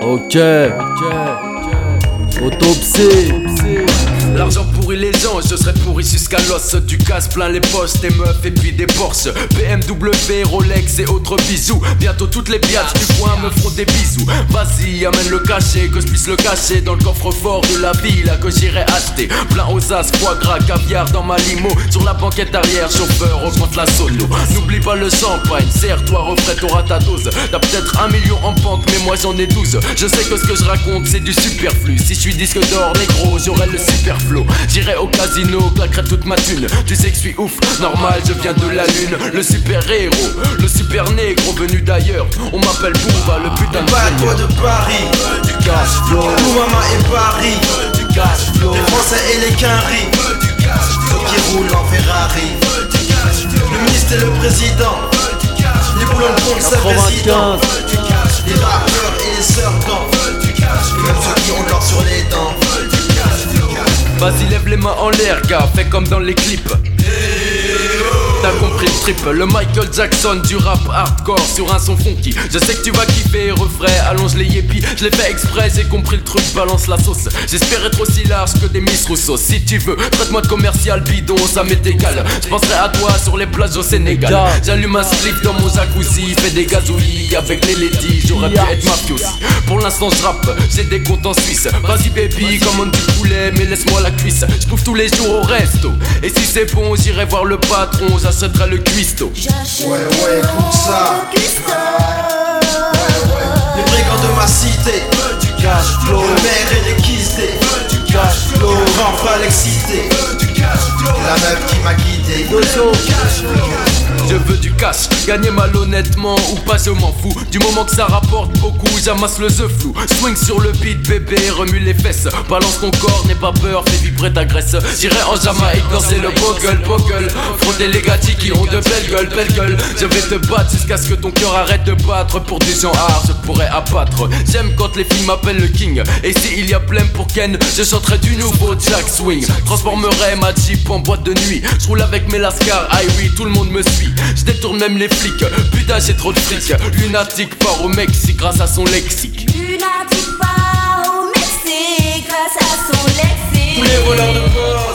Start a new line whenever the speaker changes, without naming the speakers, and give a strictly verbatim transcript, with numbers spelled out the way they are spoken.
Ok, ok, autopsie.
L'argent pourrit les gens, je serais pourri jusqu'à l'os. Du casse plein les postes, des meufs et puis des Porsche, B M W, Rolex et autres bisous. Bientôt toutes les piages du coin me feront des bisous. Vas-y, amène le cachet, que je puisse le cacher dans le coffre-fort de la ville que j'irai acheter. Plein aux as, foie gras, caviar dans ma limo. Sur la banquette arrière, chauffeur, augmente la sono. N'oublie pas le champagne, serre-toi, refrais, t'auras ta dose. T'as peut-être un million en banque, mais moi j'en ai douze. Je sais que ce que je raconte c'est du superflu. Si je suis disque d'or, négro, j'aurai le super flow. J'irai au casino, claquerai toute ma thune. Tu sais que je suis ouf, normal, je viens de la lune. Le super héros, le super négro venu d'ailleurs. On m'appelle Booba, le putain de
Pas toi de Paris,
du cash flow.
Boumama et Paris,
Du cash flow.
les Français et les Quinri, ceux qui roulent en Ferrari. Le ministre et le président, les boulons de compte, c'est président.
quatre-vingt-quinze.
Les rappeurs et les serpents, et même ceux qui ont l'or sur les dents.
Vas-y, lève les mains en l'air, gars, fais comme dans les clips. T'as compris le trip, le Michael Jackson du rap hardcore sur un son funky. Je sais que tu vas kiffer, refrais, allonge les yépis. Je l'ai fait exprès, j'ai compris le truc, balance la sauce. J'espère être aussi large que des Miss Rousseau. Si tu veux, traite-moi de commercial bidon, ça m'est égal. Je penserai à toi sur les plages au Sénégal. J'allume un slip dans mon jacuzzi, fais des gazouillis avec les ladies. J'aurais pu être mafia aussi. Pour l'instant je rappe, j'ai des comptes en Suisse. Vas-y baby, commande du poulet, mais laisse-moi la cuisse. Je bouffe tous les jours au resto. Et si c'est bon, j'irai voir le patron, j'achèterai le cuistot.
Ouais, ouais, écoute ça. Les brigands de ma cité,
Du cash flow.
le maire et les quistés,
Du cash flow.
le grand frère l'excité, la meuf qui m'a guidé.
Je veux du cash, gagner malhonnêtement ou pas je m'en fous. Du moment que ça rapporte beaucoup, j'amasse le œuf flou. Swing sur le beat bébé, remue les fesses. Balance ton corps, n'aie pas peur, fais vibrer ta graisse. J'irai en Jamaïque danser le bogle, bogle. Frotter les gâtis qui ont de belles gueules, belles gueules. Je vais te battre jusqu'à ce que ton cœur arrête de battre. Pour du genre art, je pourrais abattre. J'aime quand les filles m'appellent le king. Et s'il y a plein pour Ken, je chanterai du nouveau Jack Swing. Transformerai ma Jeep en boîte de nuit. Je roule avec mes lascars, ah oui, tout le monde me suit. Je détourne même les flics, putain j'ai trop de fric. Lunatique part au Mexique grâce à son lexique.
Lunatique part au Mexique grâce à son lexique.
Tous les voleurs de corps,